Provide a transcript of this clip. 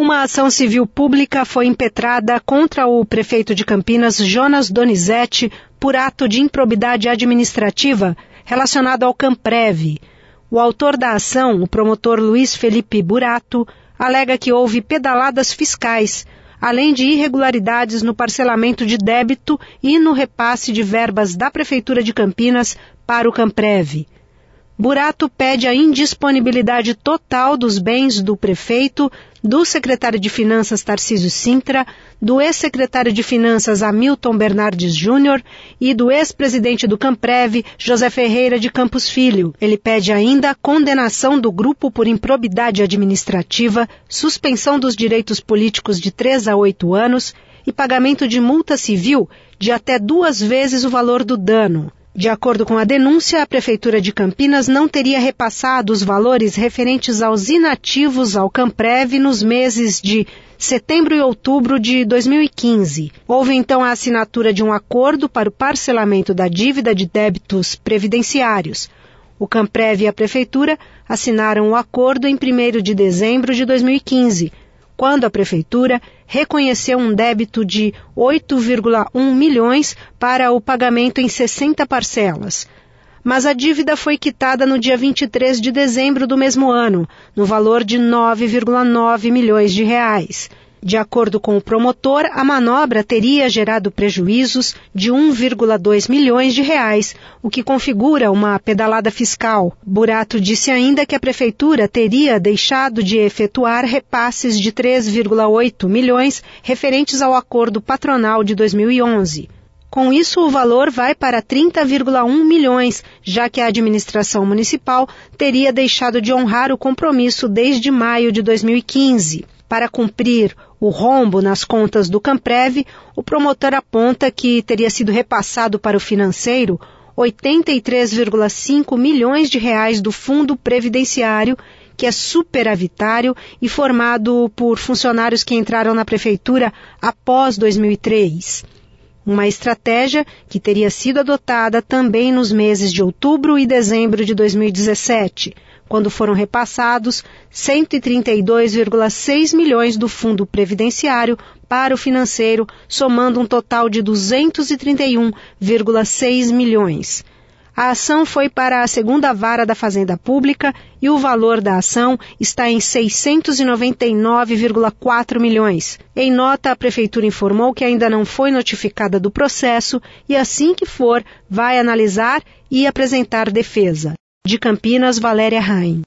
Uma ação civil pública foi impetrada contra o prefeito de Campinas, Jonas Donizete, por ato de improbidade administrativa relacionado ao Camprev. O autor da ação, o promotor Luiz Felipe Burato, alega que houve pedaladas fiscais, além de irregularidades no parcelamento de débito e no repasse de verbas da Prefeitura de Campinas para o Camprev. Burato pede a indisponibilidade total dos bens do prefeito, do secretário de Finanças Tarcísio Sintra, do ex-secretário de Finanças Hamilton Bernardes Júnior e do ex-presidente do Camprev, José Ferreira de Campos Filho. Ele pede ainda a condenação do grupo por improbidade administrativa, suspensão dos direitos políticos de 3 a 8 anos e pagamento de multa civil de até 2 vezes o valor do dano. De acordo com a denúncia, a Prefeitura de Campinas não teria repassado os valores referentes aos inativos ao Camprev nos meses de setembro e outubro de 2015. Houve então a assinatura de um acordo para o parcelamento da dívida de débitos previdenciários. O Camprev e a Prefeitura assinaram o acordo em 1º de dezembro de 2015, quando a Prefeitura reconheceu um débito de 8,1 milhões para o pagamento em 60 parcelas. Mas a dívida foi quitada no dia 23 de dezembro do mesmo ano, no valor de 9,9 milhões de reais. De acordo com o promotor, a manobra teria gerado prejuízos de 1,2 milhões de reais, o que configura uma pedalada fiscal. Burato disse ainda que a Prefeitura teria deixado de efetuar repasses de 3,8 milhões referentes ao acordo patronal de 2011. Com isso, o valor vai para 30,1 milhões, já que a administração municipal teria deixado de honrar o compromisso desde maio de 2015. Para cumprir o rombo nas contas do Camprev, o promotor aponta que teria sido repassado para o financeiro 83,5 milhões de reais do Fundo Previdenciário, que é superavitário e formado por funcionários que entraram na Prefeitura após 2003. Uma estratégia que teria sido adotada também nos meses de outubro e dezembro de 2017, quando foram repassados 132,6 milhões do Fundo Previdenciário para o financeiro, somando um total de 231,6 milhões. A ação foi para a 2ª Vara da Fazenda Pública e o valor da ação está em 699,4 milhões. Em nota, a Prefeitura informou que ainda não foi notificada do processo e, assim que for, vai analisar e apresentar defesa. De Campinas, Valéria Raim.